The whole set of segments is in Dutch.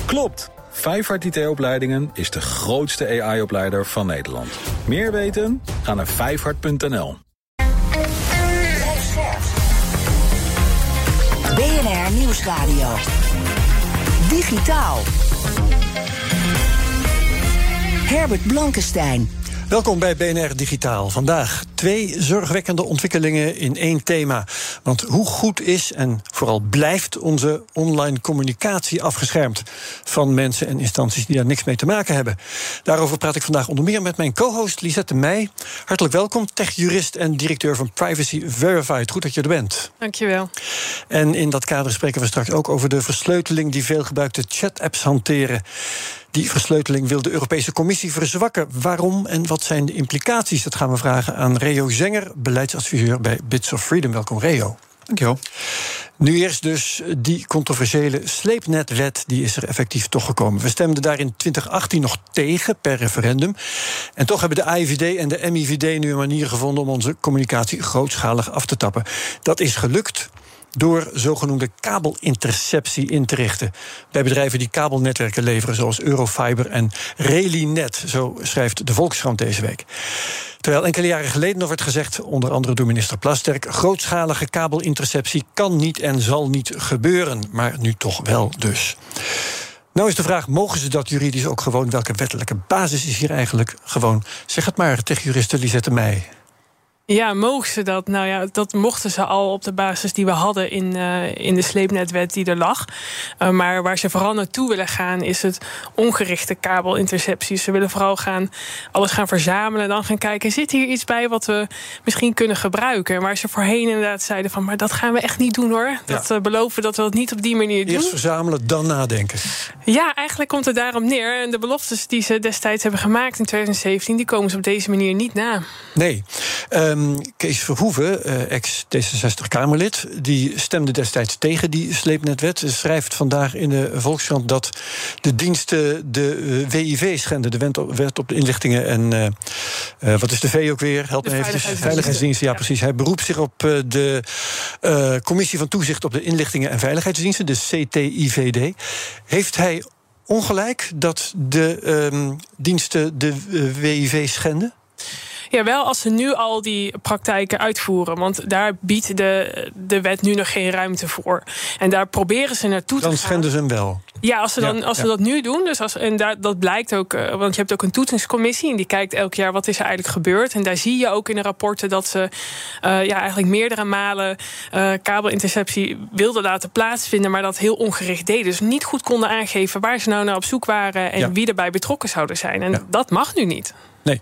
Klopt! Vijfhart IT-opleidingen is de grootste AI-opleider van Nederland. Meer weten? Ga naar vijfhart.nl. BNR Nieuwsradio. Digitaal. Herbert Blankenstein. Welkom bij BNR Digitaal. Vandaag 2 zorgwekkende ontwikkelingen in 1 thema. Want hoe goed is en vooral blijft onze online communicatie afgeschermd van mensen en instanties die daar niks mee te maken hebben? Daarover praat ik vandaag onder meer met mijn co-host Lisette Meij. Hartelijk welkom, techjurist en directeur van Privacy Verified. Goed dat je er bent. Dankjewel. En in dat kader spreken we straks ook over de versleuteling die veelgebruikte chat-apps hanteren. Die versleuteling wil de Europese Commissie verzwakken. Waarom en wat zijn de implicaties? Dat gaan we vragen aan Reo Zenger, beleidsadviseur bij Bits of Freedom. Welkom, Reo. Dankjewel. Nu eerst dus die controversiële sleepnetwet, die is er effectief toch gekomen. We stemden daar in 2018 nog tegen, per referendum. En toch hebben de AIVD en de MIVD nu een manier gevonden om onze communicatie grootschalig af te tappen. Dat is gelukt door zogenoemde kabelinterceptie in te richten bij bedrijven die kabelnetwerken leveren, zoals Eurofiber en Relinet, zo schrijft de Volkskrant deze week. Terwijl enkele jaren geleden nog werd gezegd, onder andere door minister Plasterk, grootschalige kabelinterceptie kan niet en zal niet gebeuren, maar nu toch wel dus. Nou is de vraag, mogen ze dat juridisch ook gewoon? Welke wettelijke basis is hier eigenlijk gewoon? Zeg het maar, techjuriste Lisette Meij. Ja, mogen ze dat? Nou ja, dat mochten ze al op de basis die we hadden in de sleepnetwet die er lag. Maar waar ze vooral naartoe willen gaan is het ongerichte kabelinterceptie. Ze willen vooral alles gaan verzamelen en dan gaan kijken, zit hier iets bij wat we misschien kunnen gebruiken? En waar ze voorheen inderdaad zeiden van, maar dat gaan we echt niet doen hoor. Dat beloven dat we het niet op die manier doen. Eerst verzamelen, dan nadenken. Ja, eigenlijk komt het daarom neer. En de beloftes die ze destijds hebben gemaakt in 2017, die komen ze op deze manier niet na. Nee. Kees Verhoeven, ex-D66-Kamerlid, die stemde destijds tegen die sleepnetwet. Schrijft vandaag in de Volkskrant dat de diensten de WIV schenden, de wet op de inlichtingen en wat is de V ook weer? Help me eventjes. Veiligheidsdiensten, ja precies. Hij beroept zich op de Commissie van Toezicht op de Inlichtingen en Veiligheidsdiensten, de CTIVD. Heeft hij ongelijk dat de diensten de WIV schenden? Ja, wel als ze nu al die praktijken uitvoeren. Want daar biedt de wet nu nog geen ruimte voor. En daar proberen ze naartoe te gaan. Dan schenden ze hem wel. Ja, als ze dat nu doen. Dus dat blijkt ook, want je hebt ook een toetsingscommissie en die kijkt elk jaar wat is er eigenlijk gebeurd. En daar zie je ook in de rapporten dat ze eigenlijk meerdere malen kabelinterceptie wilden laten plaatsvinden, maar dat heel ongericht deden. Dus niet goed konden aangeven waar ze nou naar op zoek waren en wie erbij betrokken zouden zijn. En dat mag nu niet. Nee,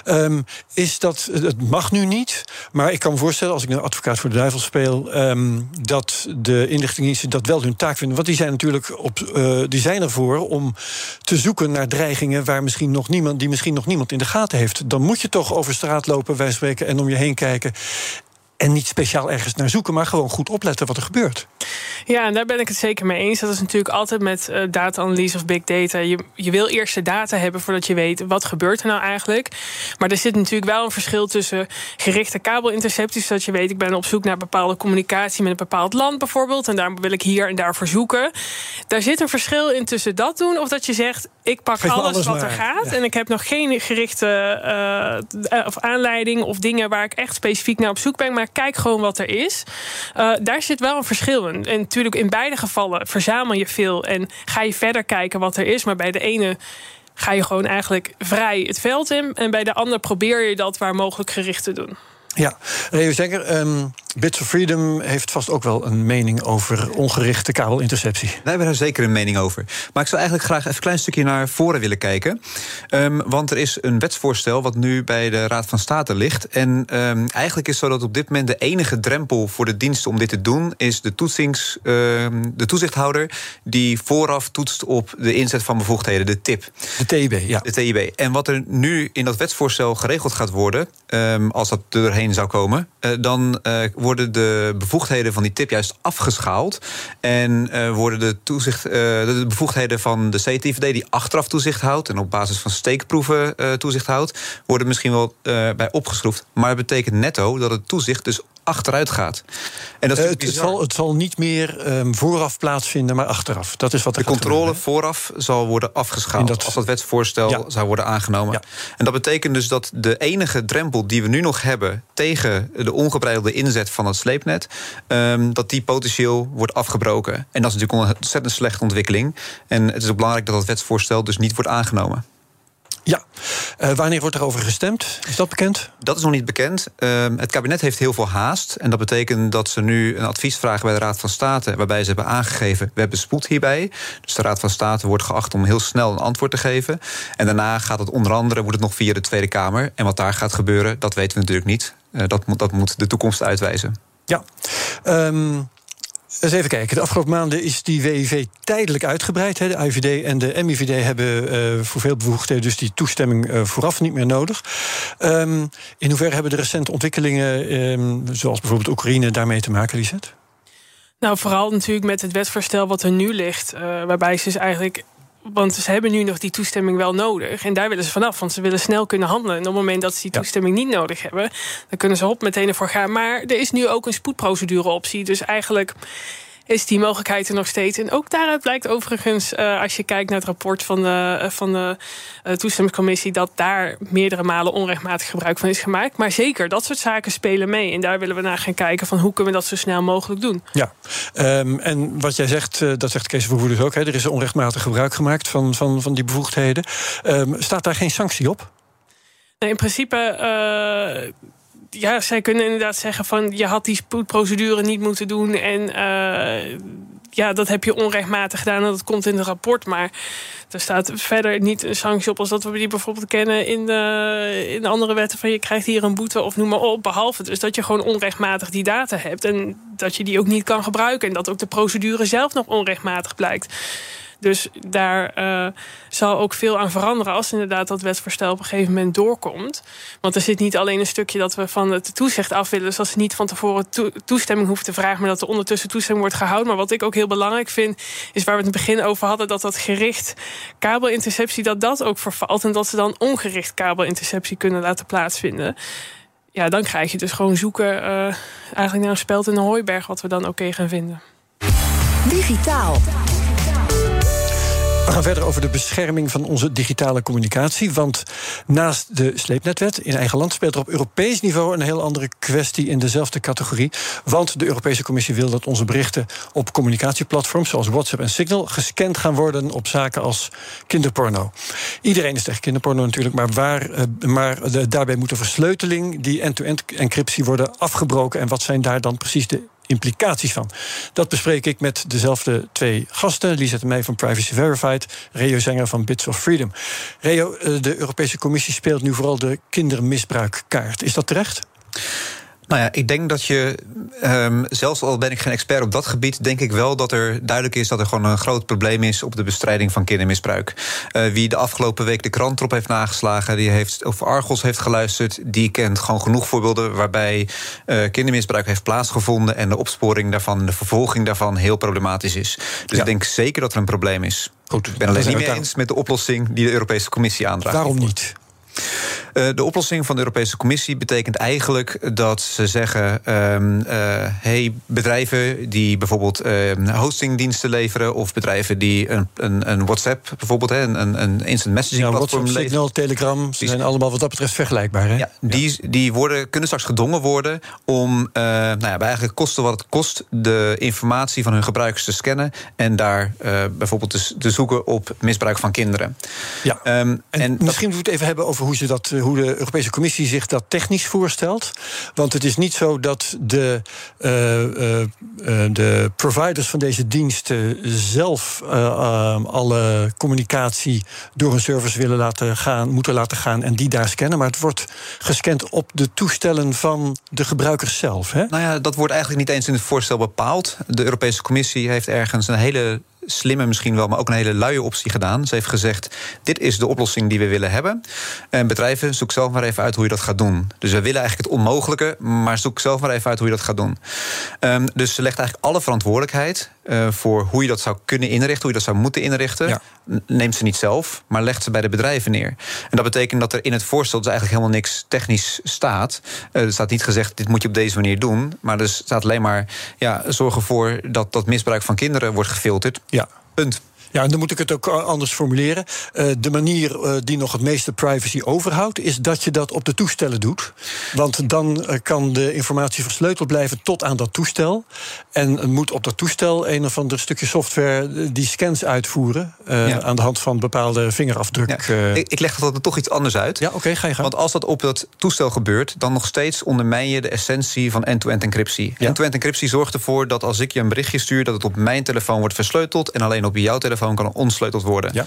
het mag nu niet. Maar ik kan me voorstellen, als ik een advocaat voor de duivel speel, dat de inlichtingendiensten dat wel hun taak vinden. Want die zijn natuurlijk die zijn ervoor om te zoeken naar dreigingen waar misschien nog niemand in de gaten heeft. Dan moet je toch over straat lopen, wij spreken, en om je heen kijken. En niet speciaal ergens naar zoeken, maar gewoon goed opletten wat er gebeurt. Ja, en daar ben ik het zeker mee eens. Dat is natuurlijk altijd met data-analyse of big data. Je wil eerst de data hebben voordat je weet wat gebeurt er nou eigenlijk. Maar er zit natuurlijk wel een verschil tussen gerichte kabelintercepties, zodat je weet, ik ben op zoek naar bepaalde communicatie met een bepaald land bijvoorbeeld, en daar wil ik hier en daar voor zoeken. Daar zit een verschil in tussen dat doen of dat je zegt, ik pak alles wat er gaat en ik heb nog geen gerichte of aanleiding of dingen waar ik echt specifiek naar op zoek ben, maar kijk gewoon wat er is. Daar zit wel een verschil in. En natuurlijk in beide gevallen verzamel je veel en ga je verder kijken wat er is. Maar bij de ene ga je gewoon eigenlijk vrij het veld in. En bij de ander probeer je dat waar mogelijk gericht te doen. Ja, Reo Zenger, Bits of Freedom heeft vast ook wel een mening over ongerichte kabelinterceptie. Wij hebben daar zeker een mening over. Maar ik zou eigenlijk graag even een klein stukje naar voren willen kijken. Want er is een wetsvoorstel wat nu bij de Raad van State ligt. En eigenlijk is het zo dat op dit moment de enige drempel voor de diensten om dit te doen is de toezichthouder die vooraf toetst op de inzet van bevoegdheden, de TIB. De TIB, ja. De TIB. En wat er nu in dat wetsvoorstel geregeld gaat worden, als dat er doorheen zou komen, dan worden de bevoegdheden van die TIB juist afgeschaald. En worden de bevoegdheden van de CTIVD, die achteraf toezicht houdt en op basis van steekproeven toezicht houdt, worden misschien wel bij opgeschroefd. Maar het betekent netto dat het toezicht dus achteruit gaat. En dat is het zal niet meer vooraf plaatsvinden, maar achteraf. Dat is wat de controle vooraf zal worden afgeschaald als dat wetsvoorstel zou worden aangenomen. Ja. En dat betekent dus dat de enige drempel die we nu nog hebben tegen de ongebreidelde inzet van het sleepnet, dat die potentieel wordt afgebroken. En dat is natuurlijk een ontzettend slechte ontwikkeling. En het is ook belangrijk dat dat wetsvoorstel dus niet wordt aangenomen. Ja, wanneer wordt erover gestemd? Is dat bekend? Dat is nog niet bekend. Het kabinet heeft heel veel haast. En dat betekent dat ze nu een advies vragen bij de Raad van State, waarbij ze hebben aangegeven, we hebben spoed hierbij. Dus de Raad van State wordt geacht om heel snel een antwoord te geven. En daarna gaat het onder andere wordt het nog via de Tweede Kamer. En wat daar gaat gebeuren, dat weten we natuurlijk niet. Dat moet de toekomst uitwijzen. Ja. Eens even kijken. De afgelopen maanden is die WIV tijdelijk uitgebreid. De IVD en de MIVD hebben voor veel bevoegdheden dus die toestemming vooraf niet meer nodig. In hoeverre hebben de recente ontwikkelingen, zoals bijvoorbeeld Oekraïne, daarmee te maken, Lisette? Nou, vooral natuurlijk met het wetsvoorstel wat er nu ligt, waarbij ze dus eigenlijk, want ze hebben nu nog die toestemming wel nodig. En daar willen ze vanaf, want ze willen snel kunnen handelen. En op het moment dat ze die toestemming niet nodig hebben, dan kunnen ze meteen ervoor gaan. Maar er is nu ook een spoedprocedure-optie. Dus eigenlijk is die mogelijkheid er nog steeds. En ook daaruit blijkt overigens, als je kijkt naar het rapport van de toestemmingscommissie, dat daar meerdere malen onrechtmatig gebruik van is gemaakt. Maar zeker, dat soort zaken spelen mee. En daar willen we naar gaan kijken van hoe kunnen we dat zo snel mogelijk doen. Ja, en wat jij zegt, dat zegt Kees Vervoer dus ook, er is onrechtmatig gebruik gemaakt van die bevoegdheden. Staat daar geen sanctie op? Nee, in principe, ja, zij kunnen inderdaad zeggen van je had die spoedprocedure niet moeten doen en ja, dat heb je onrechtmatig gedaan en dat komt in het rapport. Maar er staat verder niet een sanctie op als dat we die bijvoorbeeld kennen in andere wetten van je krijgt hier een boete of noem maar op. Behalve dus dat je gewoon onrechtmatig die data hebt en dat je die ook niet kan gebruiken en dat ook de procedure zelf nog onrechtmatig blijkt. Dus daar zal ook veel aan veranderen als inderdaad dat wetsvoorstel op een gegeven moment doorkomt. Want er zit niet alleen een stukje dat we van het toezicht af willen, dus dat ze niet van tevoren toestemming hoeven te vragen, maar dat er ondertussen toestemming wordt gehouden. Maar wat ik ook heel belangrijk vind, is waar we het in het begin over hadden, dat gericht kabelinterceptie, dat ook vervalt en dat ze dan ongericht kabelinterceptie kunnen laten plaatsvinden. Ja, dan krijg je dus gewoon zoeken eigenlijk naar een speld in een hooiberg, wat we dan oké gaan vinden. Digitaal. We gaan verder over de bescherming van onze digitale communicatie. Want naast de sleepnetwet in eigen land speelt er op Europees niveau een heel andere kwestie in dezelfde categorie. Want de Europese Commissie wil dat onze berichten op communicatieplatforms zoals WhatsApp en Signal gescand gaan worden op zaken als kinderporno. Iedereen is tegen kinderporno natuurlijk, maar daarbij moet de versleuteling, die end-to-end encryptie worden afgebroken. En wat zijn daar dan precies de implicaties van? Dat bespreek ik met dezelfde twee gasten. Lisette Meij van Privacy Verified, Reo Zenger van Bits of Freedom. Reo, de Europese Commissie speelt nu vooral de kindermisbruikkaart. Is dat terecht? Nou ja, ik denk dat je, zelfs al ben ik geen expert op dat gebied, denk ik wel dat er duidelijk is dat er gewoon een groot probleem is op de bestrijding van kindermisbruik. Wie de afgelopen week de krant erop heeft nageslagen, die heeft over Argos heeft geluisterd, die kent gewoon genoeg voorbeelden waarbij kindermisbruik heeft plaatsgevonden en de opsporing daarvan, de vervolging daarvan heel problematisch is. Dus ik denk zeker dat er een probleem is. Goed, ik ben alleen niet mee eens met de oplossing die de Europese Commissie aandraagt. Waarom niet? De oplossing van de Europese Commissie betekent eigenlijk dat ze zeggen, bedrijven die bijvoorbeeld hostingdiensten leveren, of bedrijven die een WhatsApp bijvoorbeeld, een instant messaging platform WhatsApp, Signal, Telegram, ze zijn allemaal wat dat betreft vergelijkbaar. Hè? Ja, die kunnen straks gedwongen worden om bij eigenlijk kosten wat het kost de informatie van hun gebruikers te scannen en daar bijvoorbeeld te zoeken op misbruik van kinderen. Ja. En misschien moeten we het even hebben over hoe de Europese Commissie zich dat technisch voorstelt. Want het is niet zo dat de providers van deze diensten zelf alle communicatie door een service moeten laten gaan en die daar scannen. Maar het wordt gescand op de toestellen van de gebruikers zelf. Hè? Nou ja, dat wordt eigenlijk niet eens in het voorstel bepaald. De Europese Commissie heeft ergens een hele slimme misschien wel, maar ook een hele luie optie gedaan. Ze heeft gezegd, dit is de oplossing die we willen hebben. En bedrijven, zoek zelf maar even uit hoe je dat gaat doen. Dus we willen eigenlijk het onmogelijke, maar zoek zelf maar even uit hoe je dat gaat doen. Dus ze legt eigenlijk alle verantwoordelijkheid voor hoe je dat zou kunnen inrichten, hoe je dat zou moeten inrichten, neemt ze niet zelf, maar legt ze bij de bedrijven neer. En dat betekent dat er in het voorstel dus eigenlijk helemaal niks technisch staat. Er staat niet gezegd, dit moet je op deze manier doen, maar er staat alleen maar, zorg ervoor dat misbruik van kinderen wordt gefilterd. Ja. Punt. Ja, en dan moet ik het ook anders formuleren. De manier die nog het meeste privacy overhoudt, is dat je dat op de toestellen doet. Want dan kan de informatie versleuteld blijven tot aan dat toestel. En moet op dat toestel een of ander stukje software die scans uitvoeren aan de hand van bepaalde vingerafdruk. Ja. Ik leg dat er toch iets anders uit. Ja, oké, ga je gang. Want als dat op dat toestel gebeurt, dan nog steeds ondermijn je de essentie van end-to-end encryptie. Ja. End-to-end encryptie zorgt ervoor dat als ik je een berichtje stuur, dat het op mijn telefoon wordt versleuteld en alleen op jouw telefoon kan ontsleuteld worden. Ja.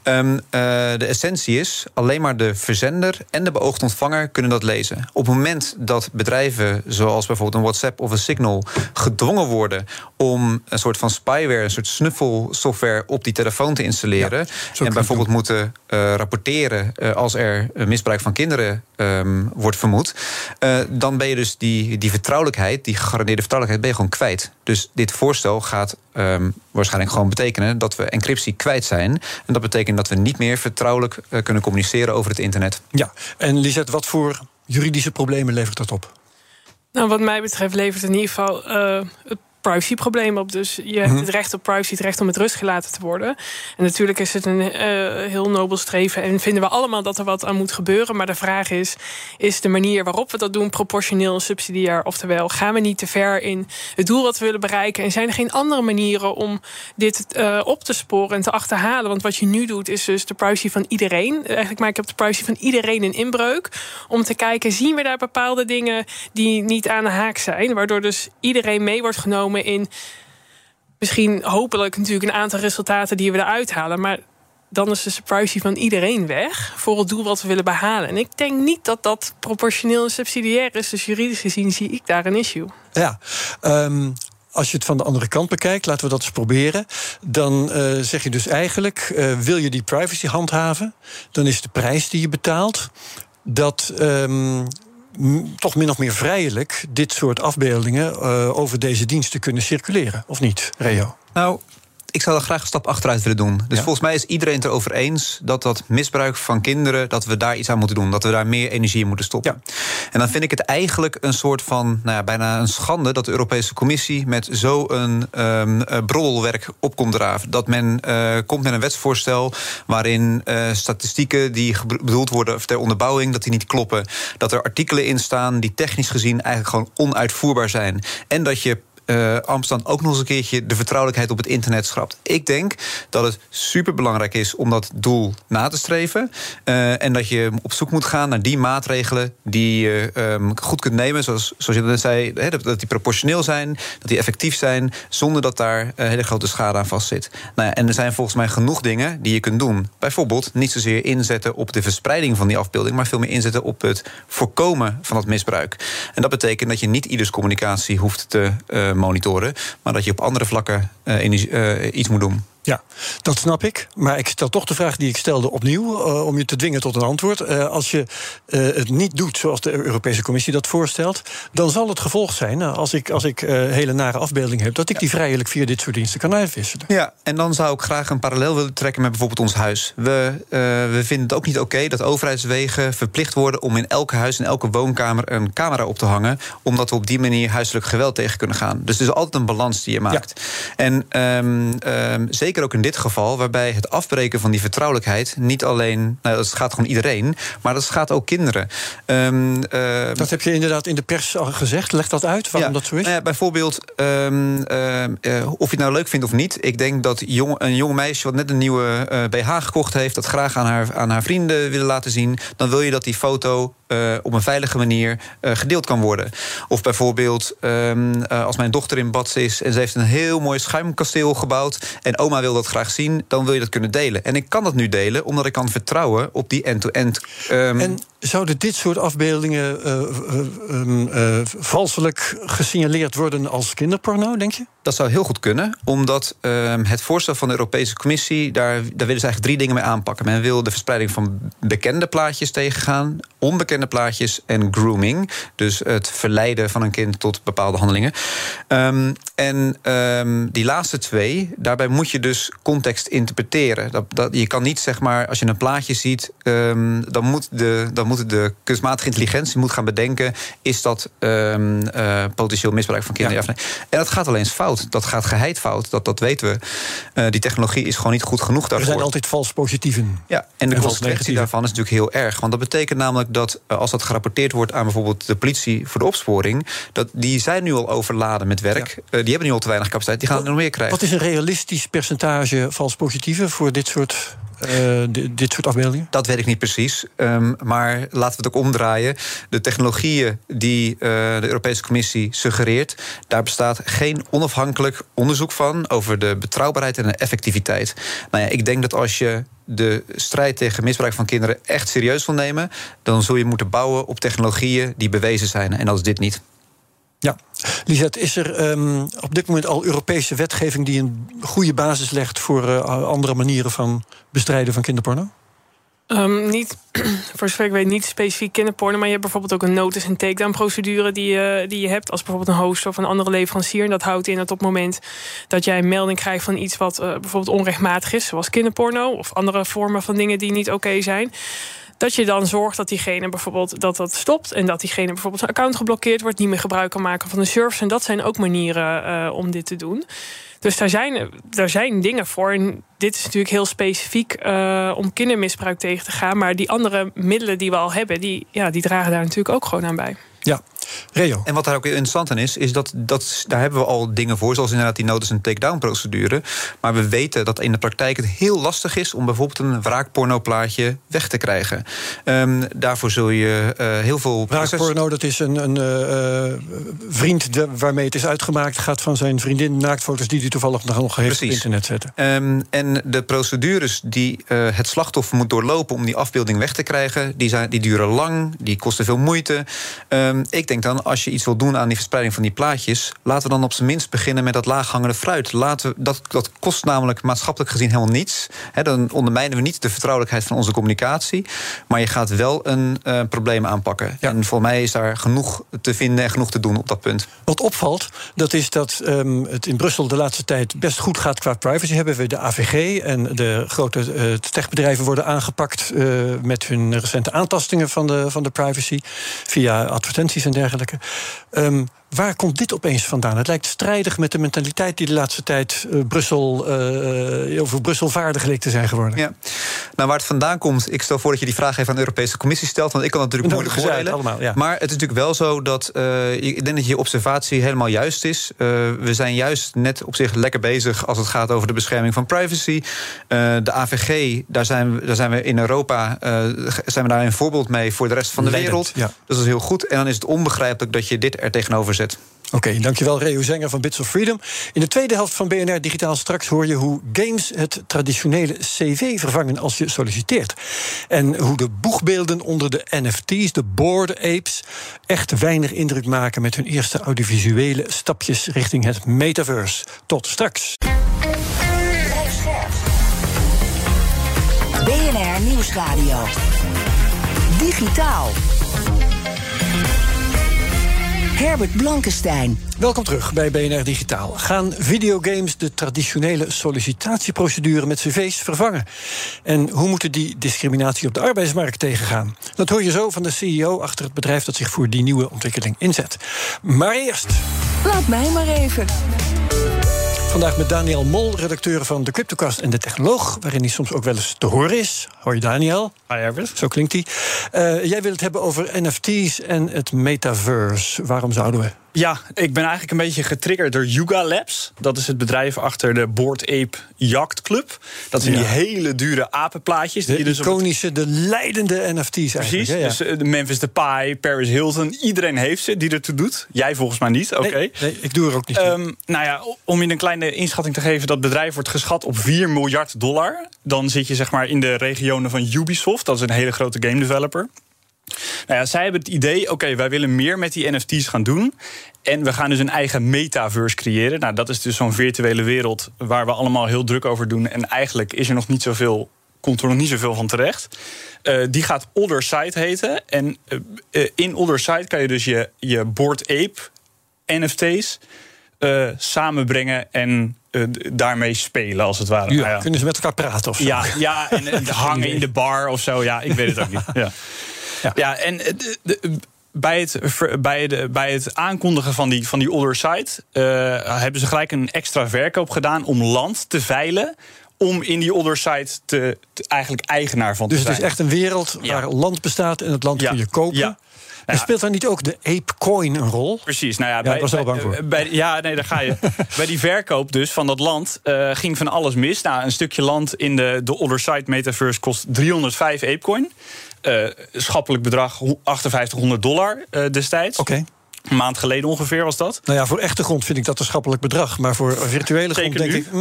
De essentie is, alleen maar de verzender en de beoogde ontvanger kunnen dat lezen. Op het moment dat bedrijven, zoals bijvoorbeeld een WhatsApp of een Signal, gedwongen worden om een soort van spyware, een soort snuffelsoftware op die telefoon te installeren, en bijvoorbeeld moeten rapporteren als er misbruik van kinderen wordt vermoed, dan ben je dus die vertrouwelijkheid, die gegarandeerde vertrouwelijkheid, ben je gewoon kwijt. Dus dit voorstel gaat waarschijnlijk gewoon betekenen dat we encryptie kwijt zijn. En dat betekent dat we niet meer vertrouwelijk kunnen communiceren over het internet. Ja, en Lisette, wat voor juridische problemen levert dat op? Nou, wat mij betreft levert het in ieder geval het privacyprobleem op. Dus je hebt het recht op privacy, het recht om met rust gelaten te worden. En natuurlijk is het een heel nobel streven en vinden we allemaal dat er wat aan moet gebeuren. Maar de vraag is de manier waarop we dat doen proportioneel en subsidiair? Oftewel, gaan we niet te ver in het doel wat we willen bereiken? En zijn er geen andere manieren om dit op te sporen en te achterhalen? Want wat je nu doet, is dus de privacy van iedereen. Eigenlijk maak je op de privacy van iedereen een inbreuk. Om te kijken, zien we daar bepaalde dingen die niet aan de haak zijn? Waardoor dus iedereen mee wordt genomen in misschien hopelijk natuurlijk een aantal resultaten die we eruit halen. Maar dan is dus de privacy van iedereen weg voor het doel wat we willen behalen. En ik denk niet dat dat proportioneel en subsidiair is. Dus juridisch gezien zie ik daar een issue. Ja, als je het van de andere kant bekijkt, laten we dat eens proberen. Dan zeg je dus eigenlijk, wil je die privacy handhaven, dan is de prijs die je betaalt dat toch min of meer vrijelijk dit soort afbeeldingen over deze diensten kunnen circuleren, of niet, Reo? Nou, ik zou er graag een stap achteruit willen doen. Dus volgens mij is iedereen het erover eens dat misbruik van kinderen, dat we daar iets aan moeten doen. Dat we daar meer energie in moeten stoppen. Ja. En dan vind ik het eigenlijk een soort van, bijna een schande dat de Europese Commissie met zo'n broddelwerk op komt draven. Dat men komt met een wetsvoorstel waarin statistieken die bedoeld worden ter onderbouwing, dat die niet kloppen. Dat er artikelen in staan die technisch gezien eigenlijk gewoon onuitvoerbaar zijn. En dat je Amsterdam ook nog eens een keertje de vertrouwelijkheid op het internet schrapt. Ik denk dat het superbelangrijk is om dat doel na te streven. En dat je op zoek moet gaan naar die maatregelen die je goed kunt nemen. Zoals je net zei, dat die proportioneel zijn, dat die effectief zijn, zonder dat daar hele grote schade aan vastzit. En er zijn volgens mij genoeg dingen die je kunt doen. Bijvoorbeeld niet zozeer inzetten op de verspreiding van die afbeelding, maar veel meer inzetten op het voorkomen van het misbruik. En dat betekent dat je niet ieders communicatie hoeft te monitoren, maar dat je op andere vlakken iets moet doen. Ja, dat snap ik. Maar ik stel toch de vraag die ik stelde opnieuw, om je te dwingen tot een antwoord. Als je het niet doet zoals de Europese Commissie dat voorstelt, dan zal het gevolg zijn, als ik hele nare afbeeldingen heb, dat ik die vrijelijk via dit soort diensten kan uitwisselen. Ja, en dan zou ik graag een parallel willen trekken met bijvoorbeeld ons huis. We vinden het ook niet oké dat overheidswegen verplicht worden om in elke huis, in elke woonkamer een camera op te hangen, omdat we op die manier huiselijk geweld tegen kunnen gaan. Dus het is altijd een balans die je maakt. Ja. En zeker ook in dit geval, waarbij het afbreken van die vertrouwelijkheid niet alleen, dat gaat gewoon iedereen, maar dat gaat ook kinderen. Dat heb je inderdaad in de pers al gezegd. Leg dat uit, waarom dat zo is? Bijvoorbeeld, of je het nou leuk vindt of niet, ik denk dat een jong meisje wat net een nieuwe BH gekocht heeft, dat graag aan haar vrienden willen laten zien, dan wil je dat die foto op een veilige manier gedeeld kan worden. Of bijvoorbeeld, als mijn dochter in bad is en ze heeft een heel mooi schuimkasteel gebouwd en oma wil dat graag zien, dan wil je dat kunnen delen. En ik kan dat nu delen, omdat ik kan vertrouwen op die end-to-end. En zouden dit soort afbeeldingen valselijk gesignaleerd worden als kinderporno, denk je? Dat zou heel goed kunnen, omdat het voorstel van de Europese Commissie, daar willen ze eigenlijk 3 dingen mee aanpakken. Men wil de verspreiding van bekende plaatjes tegengaan, onbekende kinderplaatjes en grooming. Dus het verleiden van een kind tot bepaalde handelingen. Die laatste twee, daarbij moet je dus context interpreteren. Je kan niet, zeg maar, als je een plaatje ziet, dan moet de kunstmatige intelligentie gaan bedenken, is dat potentieel misbruik van kinderen? Ja. En dat gaat alleen eens fout. Dat gaat geheid fout. Dat weten we. Die technologie is gewoon niet goed genoeg daarvoor. Er zijn altijd vals positieven. Ja, en de consequentie daarvan is natuurlijk heel erg. Want dat betekent namelijk dat als dat gerapporteerd wordt aan bijvoorbeeld de politie voor de opsporing, die zijn nu al overladen met werk. Die hebben nu al te weinig capaciteit. Die gaan er nog meer krijgen. Wat is een realistisch percentage vals positieven voor dit soort afbeeldingen? Dat weet ik niet precies. Maar laten we het ook omdraaien. De technologieën die de Europese Commissie suggereert, daar bestaat geen onafhankelijk onderzoek van over de betrouwbaarheid en de effectiviteit. Nou ja, ik denk dat als je de strijd tegen misbruik van kinderen echt serieus wil nemen, dan zul je moeten bouwen op technologieën die bewezen zijn. En dat is dit niet. Ja, Lisette, is er op dit moment al Europese wetgeving die een goede basis legt voor andere manieren van bestrijden van kinderporno? Niet, voor zover ik weet, niet specifiek kinderporno, maar je hebt bijvoorbeeld ook een notice- en takedown-procedure die je hebt als bijvoorbeeld een host of een andere leverancier. En dat houdt in dat op het moment dat jij een melding krijgt van iets wat bijvoorbeeld onrechtmatig is, zoals kinderporno of andere vormen van dingen die niet oké zijn, dat je dan zorgt dat diegene bijvoorbeeld dat stopt en dat diegene bijvoorbeeld zijn account geblokkeerd wordt, niet meer gebruik kan maken van de service. En dat zijn ook manieren om dit te doen. Dus daar zijn dingen voor. En dit is natuurlijk heel specifiek om kindermisbruik tegen te gaan. Maar die andere middelen die we al hebben, die dragen daar natuurlijk ook gewoon aan bij. Ja, Reo. En wat daar ook interessant aan is dat daar hebben we al dingen voor, zoals inderdaad die notice- en takedown-procedure. Maar we weten dat in de praktijk het heel lastig is om bijvoorbeeld een wraakpornoplaatje weg te krijgen. Daarvoor zul je heel veel. Wraakporno, dat is een vriend waarmee het is uitgemaakt, gaat van zijn vriendin naaktfoto's die hij toevallig nog heeft op internet zetten. En de procedures die het slachtoffer moet doorlopen om die afbeelding weg te krijgen, die duren lang, die kosten veel moeite. Ik denk dan, als je iets wil doen aan die verspreiding van die plaatjes, laten we dan op zijn minst beginnen met dat laaghangende fruit. Dat kost namelijk maatschappelijk gezien helemaal niets. Dan ondermijnen we niet de vertrouwelijkheid van onze communicatie, maar je gaat wel een probleem aanpakken. Ja. En voor mij is daar genoeg te vinden en genoeg te doen op dat punt. Wat opvalt, dat is dat het in Brussel de laatste tijd best goed gaat qua privacy. Hebben we de AVG en de grote techbedrijven worden aangepakt met hun recente aantastingen van de privacy via advertenties en dergelijke. Waar komt dit opeens vandaan? Het lijkt strijdig met de mentaliteit die de laatste tijd over Brussel vaardig leek te zijn geworden. Ja. Nou, waar het vandaan komt, ik stel voor dat je die vraag even aan de Europese Commissie stelt, want ik kan het natuurlijk moeilijk beoordelen. Allemaal, ja. Maar het is natuurlijk wel zo dat ik denk dat je observatie helemaal juist is. We zijn juist net op zich lekker bezig als het gaat over de bescherming van privacy. De AVG, daar zijn we in Europa zijn we daar een voorbeeld mee voor de rest van de wereld. Ja. Dus dat is heel goed. En dan is het onbegrijpelijk dat je dit er tegenover zet. Oké, dankjewel Reo Zenger van Bits of Freedom. In de tweede helft van BNR Digitaal straks hoor je hoe games het traditionele cv vervangen als je solliciteert. En hoe de boegbeelden onder de NFT's, de Bored Apes, echt weinig indruk maken met hun eerste audiovisuele stapjes richting het metaverse. Tot straks. BNR Nieuwsradio. Digitaal. Herbert Blankenstein. Welkom terug bij BNR Digitaal. Gaan videogames de traditionele sollicitatieprocedure met cv's vervangen? En hoe moeten die discriminatie op de arbeidsmarkt tegengaan? Dat hoor je zo van de CEO achter het bedrijf dat zich voor die nieuwe ontwikkeling inzet. Maar eerst... Laat mij maar even. Vandaag met Daniel Mol, redacteur van de Cryptocast en de Technoloog, waarin hij soms ook wel eens te horen is. Hoi Daniel. Hi Herbert. Zo klinkt hij. Jij wil het hebben over NFT's en het metaverse. Waarom zouden we? Ja, ik ben eigenlijk een beetje getriggerd door Yuga Labs. Dat is het bedrijf achter de Bored Ape Yacht Club. Dat zijn die hele dure apenplaatjes. De iconische, de leidende NFT's eigenlijk. Precies, dus de Memphis Depay, Paris Hilton. Iedereen heeft ze die ertoe doet. Jij volgens mij niet, oké. Nee, ik doe er ook niet. Nou ja, om je een kleine inschatting te geven, dat bedrijf wordt geschat op $4 miljard. Dan zit je zeg maar in de regionen van Ubisoft. Dat is een hele grote game developer. Nou ja, zij hebben het idee, oké, wij willen meer met die NFT's gaan doen. En we gaan dus een eigen metaverse creëren. Nou, dat is dus zo'n virtuele wereld waar we allemaal heel druk over doen. En eigenlijk is er nog niet zoveel komt er nog niet zoveel van terecht. Die gaat Other Side heten. En in Other Side kan je dus je Bored Ape NFT's samenbrengen en daarmee spelen, als het ware. Ja, kunnen ze met elkaar praten of zo? Ja, en hangen in de bar of zo. Ja, ik weet het ook niet. Ja, en bij het aankondigen van die Other Side hebben ze gelijk een extra verkoop gedaan om land te veilen, om in die Other Side eigenlijk eigenaar van te zijn. Dus het is echt een wereld waar land bestaat en het land kun je kopen. Ja. En speelt daar niet ook de Apecoin een rol? Precies, nou ja, daar was ik wel bang voor. Daar ga je. Bij die verkoop dus van dat land ging van alles mis. Nou, een stukje land in de Other Side metaverse kost 305 Apecoin. Schappelijk bedrag $5800 destijds. Oké. Een maand geleden ongeveer was dat. Nou ja, voor echte grond vind ik dat een schappelijk bedrag. Maar voor virtuele grond denk ik...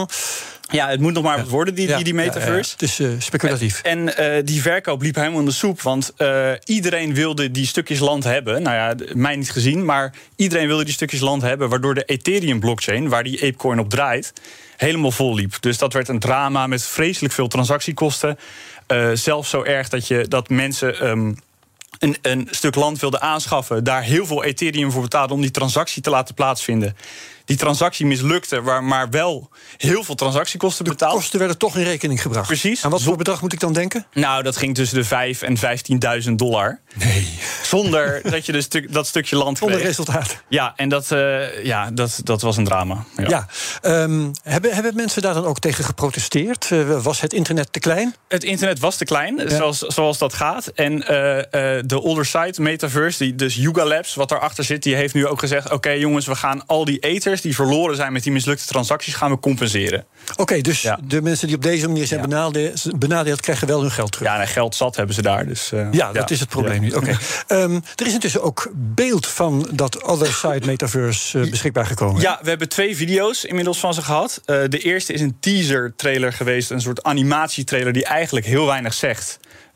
Ja, het moet nog maar wat worden, die metaverse. Het is speculatief. En die verkoop liep helemaal in de soep. Want iedereen wilde die stukjes land hebben. Nou ja, mij niet gezien, maar iedereen wilde die stukjes land hebben, waardoor de Ethereum-blockchain, waar die Apecoin op draait, helemaal vol liep. Dus dat werd een drama met vreselijk veel transactiekosten. Zelfs zo erg dat mensen een stuk land wilden aanschaffen, daar heel veel Ethereum voor betaalden om die transactie te laten plaatsvinden. Die transactie mislukte, maar wel heel veel transactiekosten betaald. De kosten werden toch in rekening gebracht. Precies. Aan wat voor bedrag moet ik dan denken? Nou, dat ging tussen de $5.000 en $15.000. Nee. Zonder dat je dat stukje land kreeg. Zonder resultaat. Ja, en dat was een drama. Ja. Hebben mensen daar dan ook tegen geprotesteerd? Was het internet te klein? Het internet was te klein, zoals dat gaat. En de Other Side metaverse, dus Yuga Labs, wat daarachter zit, die heeft nu ook gezegd, oké, jongens, we gaan al die ethers die verloren zijn met die mislukte transacties, gaan we compenseren. Oké, dus de mensen die op deze manier zijn benadeeld, krijgen wel hun geld terug. Ja, geld zat hebben ze daar. Dus, dat is het probleem niet. Oké. Er is intussen ook beeld van dat Other Side metaverse beschikbaar gekomen. Ja, we hebben 2 video's inmiddels van ze gehad. De eerste is een teaser trailer geweest, een soort animatietrailer die eigenlijk heel weinig zegt.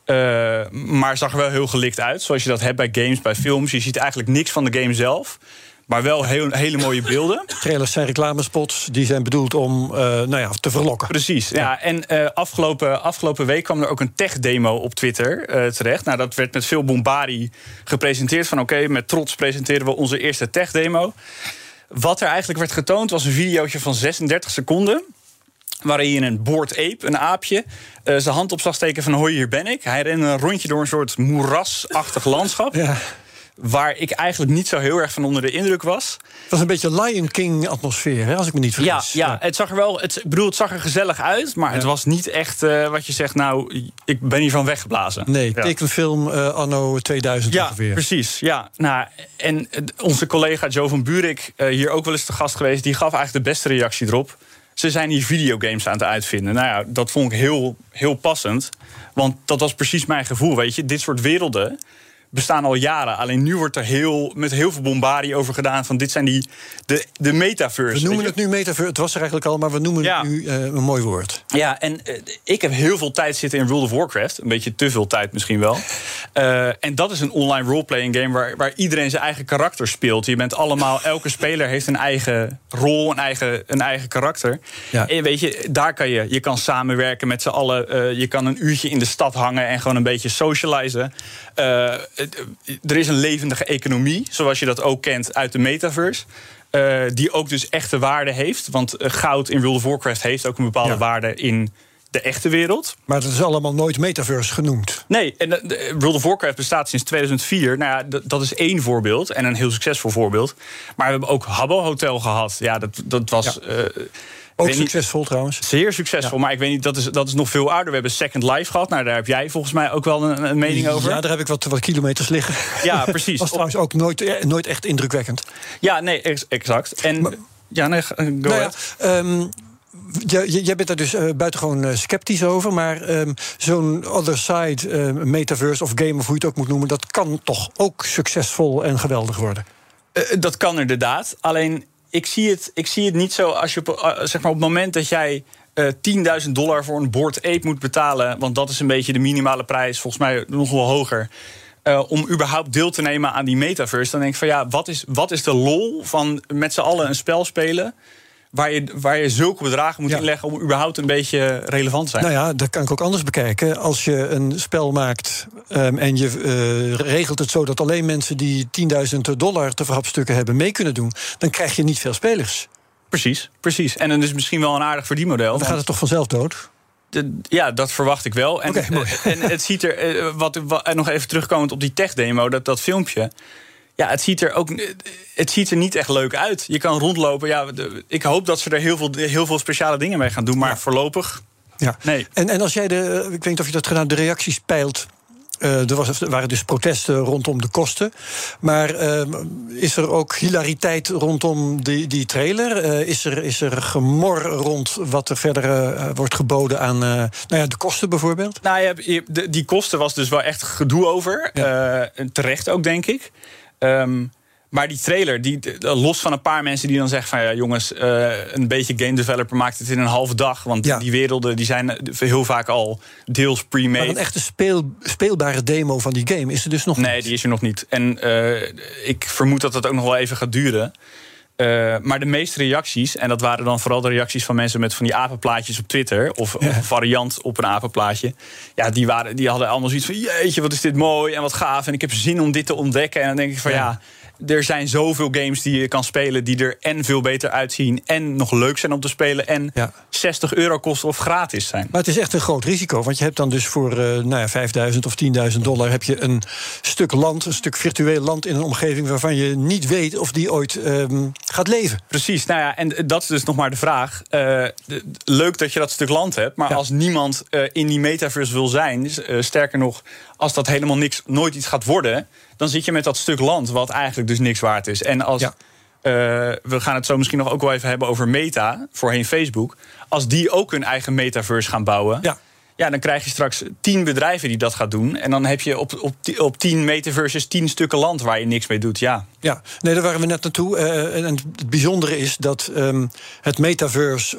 Maar zag er wel heel gelikt uit, zoals je dat hebt bij games, bij films. Je ziet eigenlijk niks van de game zelf, maar wel hele mooie beelden. Trailers zijn reclamespots, die zijn bedoeld om te verlokken. Precies, ja. En afgelopen week kwam er ook een tech-demo op Twitter terecht. Nou, dat werd met veel bombardie gepresenteerd. Van oké, met trots presenteren we onze eerste tech-demo. Wat er eigenlijk werd getoond was een videootje van 36 seconden... waarin je een Bored Ape, een aapje, zijn hand op zag steken van hoi, hier ben ik. Hij rende een rondje door een soort moerasachtig landschap. Ja. Waar ik eigenlijk niet zo heel erg van onder de indruk was. Het was een beetje Lion King-atmosfeer, als ik me niet vergis. Ja, het zag er wel. Het zag er gezellig uit, maar het was niet echt wat je zegt. Nou, ik ben hiervan weggeblazen. Nee, tekenfilm anno 2000 ongeveer. Ja, precies. Ja, nou, en onze collega Joe van Buurik, hier ook wel eens te gast geweest, die gaf eigenlijk de beste reactie erop. Ze zijn hier videogames aan het uitvinden. Nou ja, dat vond ik heel, heel passend. Want dat was precies mijn gevoel, weet je. Dit soort werelden bestaan al jaren. Alleen nu wordt er met heel veel bombardie over gedaan van dit zijn de metaverse. We noemen het nu metaverse. Het was er eigenlijk al, maar we noemen het nu een mooi woord. Ja, en ik heb heel veel tijd zitten in World of Warcraft. Een beetje te veel tijd misschien wel. En dat is een online roleplaying game waar iedereen zijn eigen karakter speelt. Je bent allemaal, elke speler heeft een eigen rol, een eigen karakter. Ja. En weet je, daar kan je kan samenwerken met z'n allen. Je kan een uurtje in de stad hangen en gewoon een beetje socializen. Er is een levendige economie, zoals je dat ook kent uit de metaverse. Die ook dus echte waarde heeft. Want goud in World of Warcraft heeft ook een bepaalde waarde in de echte wereld. Maar dat is allemaal nooit metaverse genoemd. Nee, en World of Warcraft bestaat sinds 2004. Nou ja, dat is 1 voorbeeld en een heel succesvol voorbeeld. Maar we hebben ook Habbo Hotel gehad. Ja, dat was... Ook succesvol trouwens. Zeer succesvol, maar ik weet niet, dat is nog veel ouder. We hebben Second Life gehad, nou, daar heb jij volgens mij ook wel een mening over. Ja, daar heb ik wat kilometers liggen. Ja, precies. Was trouwens ook nooit echt indrukwekkend. Ja, nee, exact. En jij bent daar dus buitengewoon sceptisch over, maar zo'n Other Side metaverse of game, of hoe je het ook moet noemen, dat kan toch ook succesvol en geweldig worden? Dat kan inderdaad, alleen ik zie het niet zo als je zeg maar op het moment dat jij $10.000 voor een Bored Ape moet betalen, want dat is een beetje de minimale prijs, volgens mij nog wel hoger, om überhaupt deel te nemen aan die metaverse, dan denk ik van ja, wat is de lol van met z'n allen een spel spelen waar je zulke bedragen moet inleggen om überhaupt een beetje relevant te zijn. Nou ja, dat kan ik ook anders bekijken. Als je een spel maakt en je regelt het zo dat alleen mensen die $10.000 te verhapstukken hebben mee kunnen doen, dan krijg je niet veel spelers. Precies. En dan is misschien wel een aardig verdienmodel. Dan gaat het toch vanzelf dood? Ja, dat verwacht ik wel. En, mooi. En het ziet er, en nog even terugkomend op die tech-demo, dat filmpje. Ja, het ziet er niet echt leuk uit. Je kan rondlopen. Ja, ik hoop dat ze er heel veel speciale dingen mee gaan doen, maar voorlopig. Ja. Nee. En als jij ik weet niet of je dat gedaan, de reacties peilt. Er waren dus protesten rondom de kosten. Maar is er ook hilariteit rondom die trailer? Is er gemor rond wat er verder wordt geboden aan de kosten bijvoorbeeld? Nou ja, die kosten was dus wel echt gedoe over. Ja. Terecht ook, denk ik. Maar die trailer, los van een paar mensen die dan zeggen van ja jongens, een beetje game developer maakt het in een halve dag. Want die werelden die zijn heel vaak al deels pre-made. Maar een echte speelbare demo van die game is er dus nog niet? Nee, die is er nog niet. En ik vermoed dat dat ook nog wel even gaat duren. Maar de meeste reacties, en dat waren dan vooral de reacties van mensen met van die apenplaatjes op Twitter, of een variant op een apenplaatje. Ja, die hadden allemaal zoiets van jeetje, wat is dit mooi en wat gaaf. En ik heb zin om dit te ontdekken. En dan denk ik van ja, er zijn zoveel games die je kan spelen die er en veel beter uitzien en nog leuk zijn om te spelen en €60 kosten of gratis zijn. Maar het is echt een groot risico, want je hebt dan dus voor $5.000 of $10.000 heb je een stuk land, een stuk virtueel land in een omgeving waarvan je niet weet of die ooit gaat leven. Precies, nou ja, en dat is dus nog maar de vraag. Leuk dat je dat stuk land hebt, maar als niemand in die metaverse wil zijn, sterker nog, als dat helemaal nooit iets gaat worden, dan zit je met dat stuk land wat eigenlijk dus niks waard is. En als we gaan het zo misschien nog ook wel even hebben over Meta, voorheen Facebook. Als die ook hun eigen metaverse gaan bouwen, dan krijg je straks 10 bedrijven die dat gaan doen. En dan heb je op 10 metaverses 10 stukken land waar je niks mee doet. Ja, nee, daar waren we net naartoe. En het bijzondere is dat het metaverse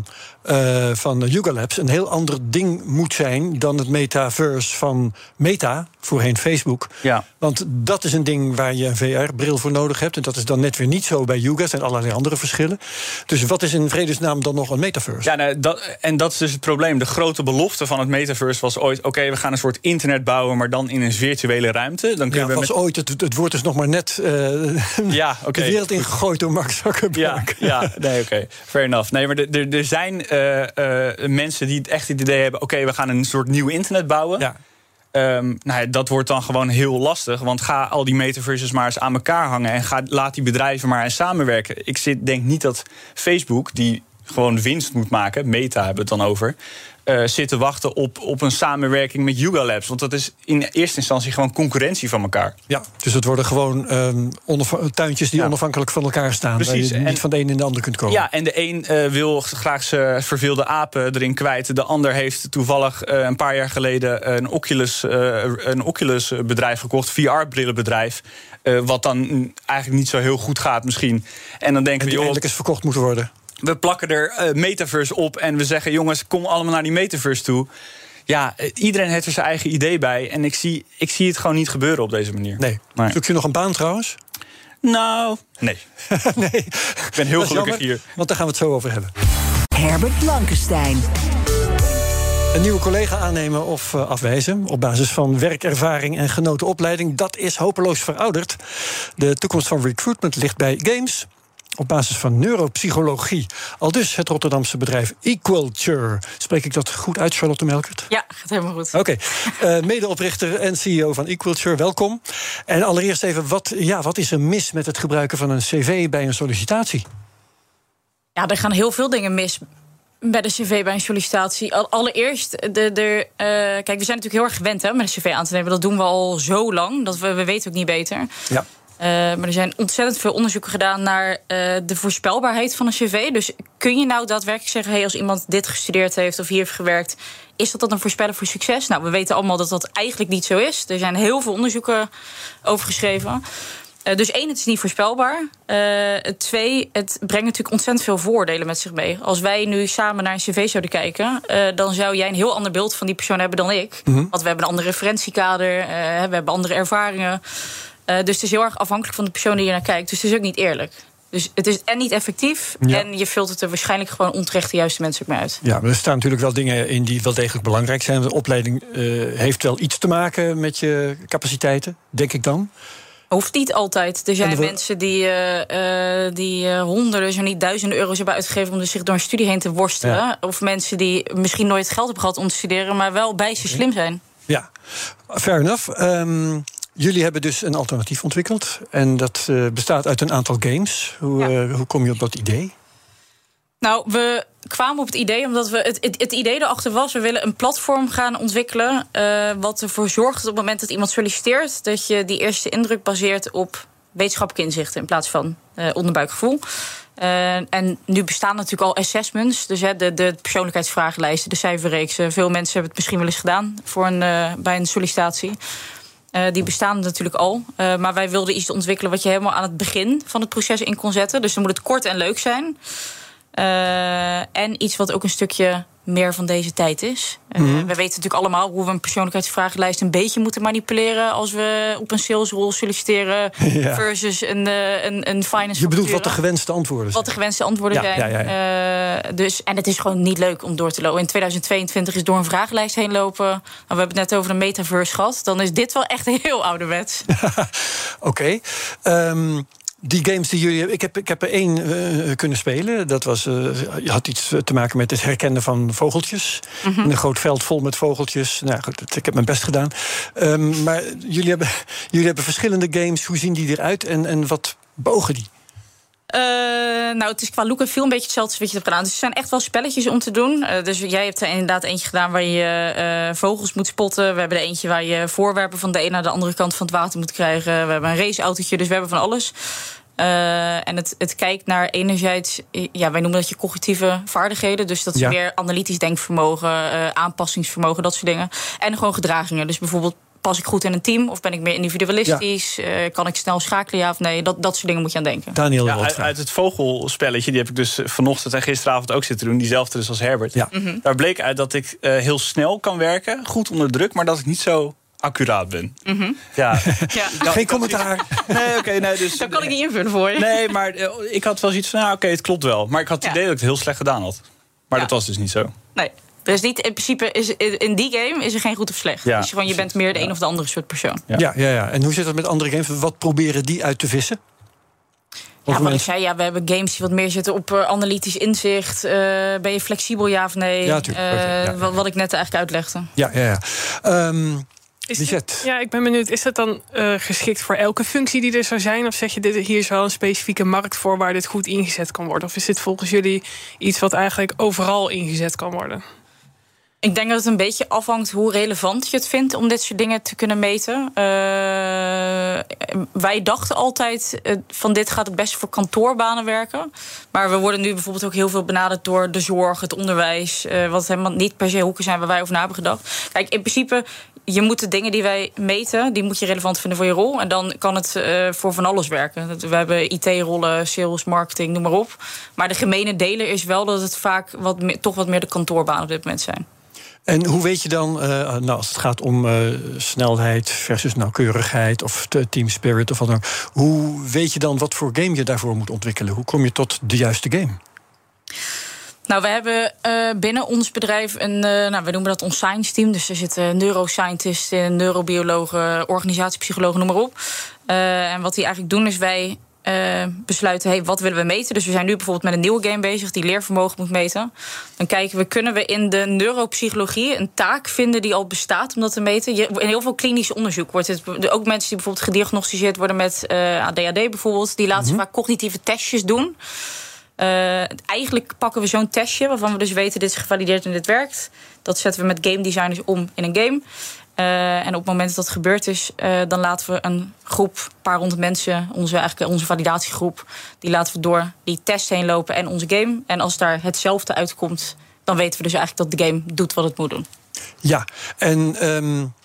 van Yuga Labs een heel ander ding moet zijn dan het metaverse van Meta, voorheen Facebook. Ja. Want dat is een ding waar je een VR-bril voor nodig hebt. En dat is dan net weer niet zo bij Yuga. Er zijn allerlei andere verschillen. Dus wat is in vredesnaam dan nog een metaverse? Ja, dat is dus het probleem. De grote belofte van het metaverse was ooit, oké, we gaan een soort internet bouwen, maar dan in een virtuele ruimte. Dan kunnen we ooit. Het woord is nog maar net de wereld ingegooid door Mark Zuckerberg. Fair enough. Nee, maar er zijn mensen die echt het idee hebben, oké, we gaan een soort nieuw internet bouwen. Ja. Dat wordt dan gewoon heel lastig. Want ga al die metaverses maar eens aan elkaar hangen en laat die bedrijven maar eens samenwerken. Ik denk niet dat Facebook, die gewoon winst moet maken, Meta hebben we het dan over, zit te wachten op een samenwerking met Yuga Labs. Want dat is in eerste instantie gewoon concurrentie van elkaar. Ja, dus het worden gewoon tuintjes die onafhankelijk van elkaar staan. Precies. Waar je niet van de een in de ander kunt komen. Ja, en de een wil graag zijn verveelde apen erin kwijt. De ander heeft toevallig een paar jaar geleden een Oculus bedrijf gekocht, VR-brillenbedrijf. Wat dan eigenlijk niet zo heel goed gaat misschien. En dan denken we, eindelijk eens verkocht moeten worden. We plakken er metaverse op en we zeggen, jongens, kom allemaal naar die metaverse toe. Ja, iedereen heeft er zijn eigen idee bij. En ik zie het gewoon niet gebeuren op deze manier. Nee. Zoek je nog een baan trouwens? Nou, nee. Nee. Ik ben heel gelukkig hier. Want daar gaan we het zo over hebben. Herbert Blankenstein. Een nieuwe collega aannemen of afwijzen op basis van werkervaring en genoten opleiding, dat is hopeloos verouderd. De toekomst van recruitment ligt bij games op basis van neuropsychologie. Aldus het Rotterdamse bedrijf Equalture. Spreek ik dat goed uit, Charlotte Melkert? Ja, gaat helemaal goed. Oké. Medeoprichter en CEO van Equalture, welkom. En allereerst even, wat is er mis met het gebruiken van een cv bij een sollicitatie? Ja, er gaan heel veel dingen mis bij de cv bij een sollicitatie. Allereerst, kijk, we zijn natuurlijk heel erg gewend met een cv aan te nemen. Dat doen we al zo lang, dat we weten ook niet beter. Ja. Maar er zijn ontzettend veel onderzoeken gedaan naar de voorspelbaarheid van een cv. Dus kun je nou daadwerkelijk zeggen, hey, als iemand dit gestudeerd heeft of hier heeft gewerkt, is dat een voorspeller voor succes? Nou, we weten allemaal dat dat eigenlijk niet zo is. Er zijn heel veel onderzoeken over geschreven. Dus 1, het is niet voorspelbaar. 2, het brengt natuurlijk ontzettend veel voordelen met zich mee. Als wij nu samen naar een cv zouden kijken, dan zou jij een heel ander beeld van die persoon hebben dan ik. Mm-hmm. Want we hebben een ander referentiekader, we hebben andere ervaringen. Dus het is heel erg afhankelijk van de persoon die je naar kijkt. Dus het is ook niet eerlijk. Dus het is en niet effectief... en je filtert er waarschijnlijk gewoon onterecht de juiste mensen ook mee uit. Ja, maar er staan natuurlijk wel dingen in die wel degelijk belangrijk zijn. De opleiding heeft wel iets te maken met je capaciteiten, denk ik dan. Hoeft niet altijd. Er zijn mensen die honderden, zo niet duizenden euro's hebben uitgegeven... om zich door een studie heen te worstelen. Ja. Of mensen die misschien nooit geld hebben gehad om te studeren... maar wel bijster slim zijn. Ja, fair enough. Jullie hebben dus een alternatief ontwikkeld. En dat bestaat uit een aantal games. Hoe kom je op dat idee? Nou, we kwamen op het idee omdat we het idee erachter was... we willen een platform gaan ontwikkelen... wat ervoor zorgt dat op het moment dat iemand solliciteert... dat je die eerste indruk baseert op wetenschappelijke inzichten... in plaats van onderbuikgevoel. En nu bestaan natuurlijk al assessments. Dus de persoonlijkheidsvragenlijsten, de cijferreeksen. Veel mensen hebben het misschien wel eens gedaan bij een sollicitatie. Die bestaan natuurlijk al. Maar wij wilden iets ontwikkelen wat je helemaal aan het begin van het proces in kon zetten. Dus dan moet het kort en leuk zijn. En iets wat ook een stukje meer van deze tijd is. We weten natuurlijk allemaal hoe we een persoonlijkheidsvragenlijst een beetje moeten manipuleren als we op een salesrol solliciteren versus een finance. Je bedoelt wat de gewenste antwoorden zijn. Wat de gewenste antwoorden zijn. Dus, en het is gewoon niet leuk om door te lopen. In 2022 is door een vragenlijst heen lopen. Nou, we hebben het net over de metaverse gehad. Dan is dit wel echt heel ouderwets. Oké. Die games die jullie hebben, ik heb er 1 kunnen spelen. Dat was, je had iets te maken met het herkennen van vogeltjes. In een groot veld vol met vogeltjes. Nou goed, ik heb mijn best gedaan. Maar jullie hebben verschillende games. Hoe zien die eruit en wat bogen die? Nou, het is qua look en feel een beetje hetzelfde als wat je hebt gedaan. Dus er zijn echt wel spelletjes om te doen. Dus jij hebt er inderdaad eentje gedaan waar je vogels moet spotten. We hebben er eentje waar je voorwerpen van de ene naar de andere kant van het water moet krijgen. We hebben een raceautootje, dus we hebben van alles. En het kijkt naar enerzijds, wij noemen dat je cognitieve vaardigheden. Dus dat is meer analytisch denkvermogen, aanpassingsvermogen, dat soort dingen. En gewoon gedragingen. Dus bijvoorbeeld, pas ik goed in een team of ben ik meer individualistisch? Ja. Kan ik snel schakelen, ja of nee? Dat soort dingen moet je aan denken. Daniel, uit het vogelspelletje, die heb ik dus vanochtend en gisteravond ook zitten doen. Diezelfde dus als Herbert. Ja. Daar bleek uit dat ik heel snel kan werken, goed onder druk, maar dat ik niet zo accuraat ben. Ja. Geen commentaar. Nee, dus dat kan ik niet invullen voor je. Nee, maar ik had wel zoiets van, het klopt wel. Maar ik had het idee dat ik het heel slecht gedaan had. Maar dat was dus niet zo. Nee. Dus niet, in principe in die game is er geen goed of slecht. Dus je bent meer de een of de andere soort persoon. Ja. En hoe zit het met andere games? Wat proberen die uit te vissen? Wat ik zei, we hebben games die wat meer zitten op analytisch inzicht. Ben je flexibel, ja of nee? Ja, natuurlijk. Wat ik net eigenlijk uitlegde. Ja. Ik ben benieuwd, is dat dan geschikt voor elke functie die er zou zijn? Of zeg je, hier is wel een specifieke markt voor waar dit goed ingezet kan worden? Of is dit volgens jullie iets wat eigenlijk overal ingezet kan worden? Ik denk dat het een beetje afhangt hoe relevant je het vindt om dit soort dingen te kunnen meten. Wij dachten altijd van dit gaat het best voor kantoorbanen werken. Maar we worden nu bijvoorbeeld ook heel veel benaderd door de zorg, het onderwijs. Wat helemaal niet per se hoeken zijn waar wij over na hebben gedacht. Kijk, in principe, je moet de dingen die wij meten, die moet je relevant vinden voor je rol. En dan kan het voor van alles werken. We hebben IT-rollen, sales, marketing, noem maar op. Maar de gemene deler is wel dat het vaak toch wat meer de kantoorbanen op dit moment zijn. En hoe weet je dan, als het gaat om snelheid versus nauwkeurigheid of team spirit of wat dan ook, hoe weet je dan wat voor game je daarvoor moet ontwikkelen? Hoe kom je tot de juiste game? Nou, we hebben binnen ons bedrijf we noemen dat ons science team. Dus er zitten neuroscientisten, neurobiologen, organisatiepsychologen, noem maar op. En wat die eigenlijk doen is wij besluiten, wat willen we meten? Dus we zijn nu bijvoorbeeld met een nieuwe game bezig die leervermogen moet meten. Dan kijken we, kunnen we in de neuropsychologie een taak vinden die al bestaat om dat te meten? In heel veel klinisch onderzoek wordt het, ook mensen die bijvoorbeeld gediagnosticeerd worden met ADHD bijvoorbeeld, die laten vaak cognitieve testjes doen. Eigenlijk pakken we zo'n testje waarvan we dus weten dit is gevalideerd en dit werkt. Dat zetten we met game designers om in een game. En op het moment dat dat gebeurd is, dan laten we een paar honderd mensen, onze validatiegroep, die laten we door die test heen lopen en onze game. En als daar hetzelfde uitkomt, dan weten we dus eigenlijk dat de game doet wat het moet doen. Ja, en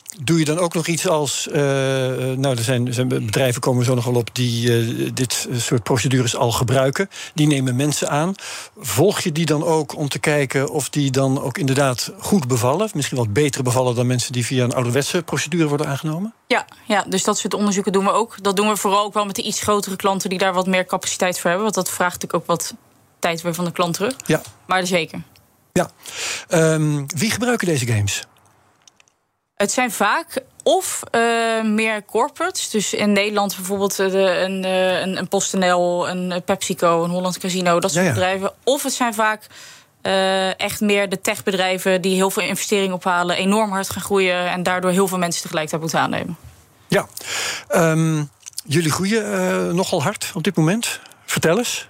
Doe je dan ook nog iets als... er zijn bedrijven komen zo nog wel op die dit soort procedures al gebruiken. Die nemen mensen aan. Volg je die dan ook om te kijken of die dan ook inderdaad goed bevallen? Misschien wel beter bevallen dan mensen die via een ouderwetse procedure worden aangenomen? Ja, dus dat soort onderzoeken doen we ook. Dat doen we vooral ook wel met de iets grotere klanten die daar wat meer capaciteit voor hebben. Want dat vraagt natuurlijk ook wat tijd weer van de klant terug. Ja. Maar zeker. Ja. Wie gebruiken deze games? Het zijn vaak of meer corporates. Dus in Nederland bijvoorbeeld een PostNL, een PepsiCo, een Holland Casino, dat soort bedrijven. Of het zijn vaak echt meer de techbedrijven die heel veel investeringen ophalen, enorm hard gaan groeien en daardoor heel veel mensen tegelijkertijd moeten aannemen. Ja. Jullie groeien nogal hard op dit moment. Vertel eens.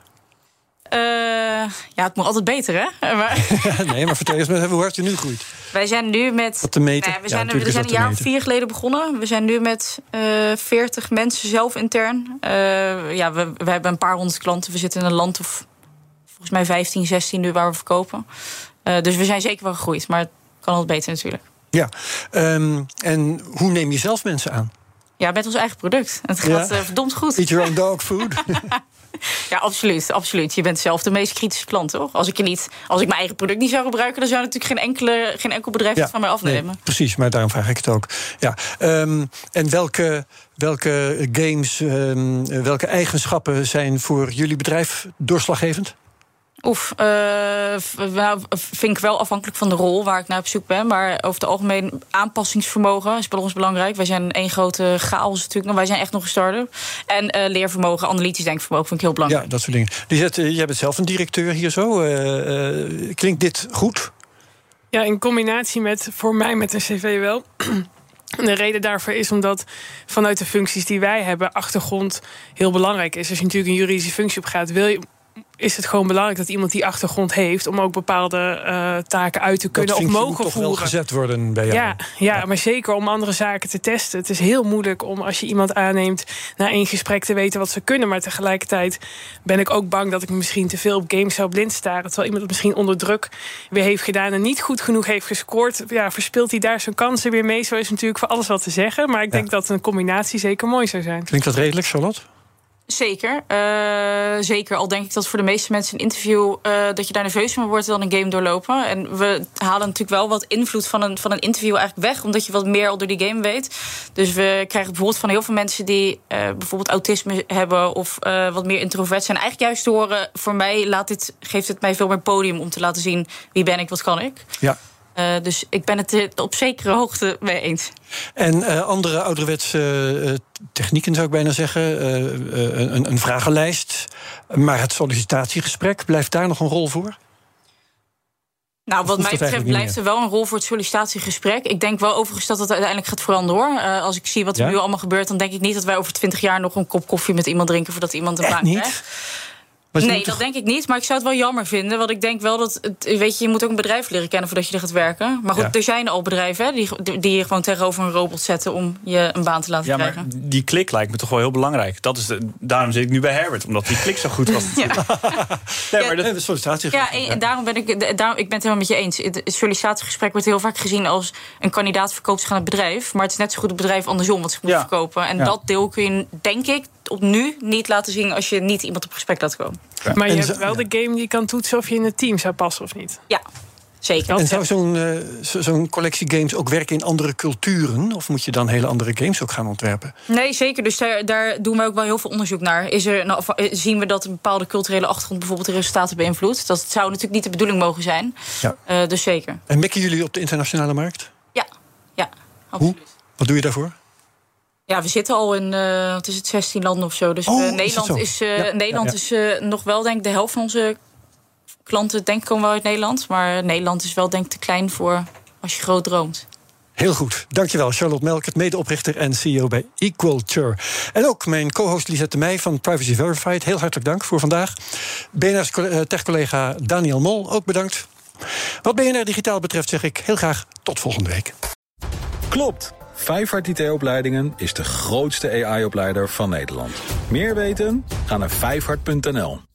Het moet altijd beter, hè? Nee, maar vertel eens hoe hard je nu groeit. Wij zijn nu met... Wat te meten? We zijn een jaar of 4 geleden begonnen. We zijn nu met 40 mensen zelf intern. We hebben een paar honderd klanten. We zitten in een land of volgens mij 15, 16 nu waar we verkopen. Dus we zijn zeker wel gegroeid. Maar het kan altijd beter natuurlijk. Ja. En hoe neem je zelf mensen aan? Ja, met ons eigen product. Het gaat verdomd goed. Eat your own dog food. Ja, absoluut. Je bent zelf de meest kritische klant, toch? Als ik mijn eigen product niet zou gebruiken, dan zou natuurlijk geen enkel bedrijf het van mij afnemen. Nee, precies, maar daarom vraag ik het ook. Ja. En welke games, welke eigenschappen zijn voor jullie bedrijf doorslaggevend? Vind ik wel afhankelijk van de rol waar ik naar op zoek ben. Maar over het algemeen aanpassingsvermogen is bij ons belangrijk. Wij zijn één grote chaos natuurlijk. Maar wij zijn echt nog een start-up. En leervermogen, analytisch denkvermogen vind ik heel belangrijk. Ja, dat soort dingen. Lisette, jij bent zelf een directeur hier zo. Klinkt dit goed? Ja, in combinatie voor mij met een cv wel. De reden daarvoor is omdat vanuit de functies die wij hebben, achtergrond heel belangrijk is. Als je natuurlijk een juridische functie op gaat, is het gewoon belangrijk dat iemand die achtergrond heeft om ook bepaalde taken uit te kunnen of mogen voeren. Dat toch wel gezet worden bij jou. Ja, maar zeker om andere zaken te testen. Het is heel moeilijk om als je iemand aanneemt na 1 gesprek te weten wat ze kunnen. Maar tegelijkertijd ben ik ook bang dat ik misschien te veel op games zou blind staren. Terwijl iemand het misschien onder druk weer heeft gedaan en niet goed genoeg heeft gescoord. Ja, verspeelt hij daar zijn kansen weer mee? Zo is natuurlijk voor alles wat te zeggen. Maar ik denk dat een combinatie zeker mooi zou zijn. Klinkt dat redelijk, Charlotte? Zeker. Al denk ik dat voor de meeste mensen een interview dat je daar nerveus van wordt dan een game doorlopen. En we halen natuurlijk wel wat invloed van een interview eigenlijk weg, omdat je wat meer al door die game weet. Dus we krijgen bijvoorbeeld van heel veel mensen die bijvoorbeeld autisme hebben of wat meer introvert zijn, eigenlijk juist te horen, voor mij geeft het mij veel meer podium om te laten zien wie ben ik, wat kan ik. Ja. Dus ik ben het op zekere hoogte mee eens. En andere ouderwetse technieken zou ik bijna zeggen. Een vragenlijst. Maar het sollicitatiegesprek, blijft daar nog een rol voor? Nou, wat mij betreft blijft er wel een rol voor het sollicitatiegesprek. Ik denk wel overigens dat het uiteindelijk gaat veranderen, hoor. Als ik zie wat er nu allemaal gebeurt, dan denk ik niet dat wij over 20 jaar nog een kop koffie met iemand drinken voordat iemand een baan krijgt. Nee, dat denk ik niet. Maar ik zou het wel jammer vinden. Want ik denk wel dat je moet ook een bedrijf leren kennen voordat je er gaat werken. Maar goed, er zijn al bedrijven die je gewoon tegenover een robot zetten om je een baan te laten krijgen. Maar die klik lijkt me toch wel heel belangrijk. Daarom zit ik nu bij Herbert, omdat die klik zo goed was. En daarom ben ik het helemaal met je eens. Het sollicitatiegesprek wordt heel vaak gezien als een kandidaat verkoopt zich aan het bedrijf. Maar het is net zo goed het bedrijf andersom wat zich moet verkopen. En dat deel kun je, denk ik, op nu niet laten zien als je niet iemand op gesprek laat komen. Ja. Maar je hebt wel de game die kan toetsen of je in het team zou passen of niet. Ja, zeker. En zou zo'n collectie games ook werken in andere culturen? Of moet je dan hele andere games ook gaan ontwerpen? Nee, zeker. Dus daar doen we ook wel heel veel onderzoek naar. Zien we dat een bepaalde culturele achtergrond bijvoorbeeld de resultaten beïnvloedt? Dat zou natuurlijk niet de bedoeling mogen zijn. Ja. Dus zeker. En mikken jullie op de internationale markt? Ja, absoluut. Hoe? Wat doe je daarvoor? Ja, we zitten al in 16 landen of zo. Dus Nederland is nog wel, denk ik, de helft van onze klanten komen wel uit Nederland. Maar Nederland is wel, denk ik, te klein voor als je groot droomt. Heel goed. Dankjewel, Charlotte Melkert, medeoprichter en CEO bij Equalture. En ook mijn co-host Lisette Meij van Privacy Verified. Heel hartelijk dank voor vandaag. BNR's tech-collega Daniel Mol, ook bedankt. Wat BNR Digitaal betreft zeg ik heel graag tot volgende week. Klopt. Vijfhart IT-opleidingen is de grootste AI-opleider van Nederland. Meer weten? Ga naar vijfhart.nl.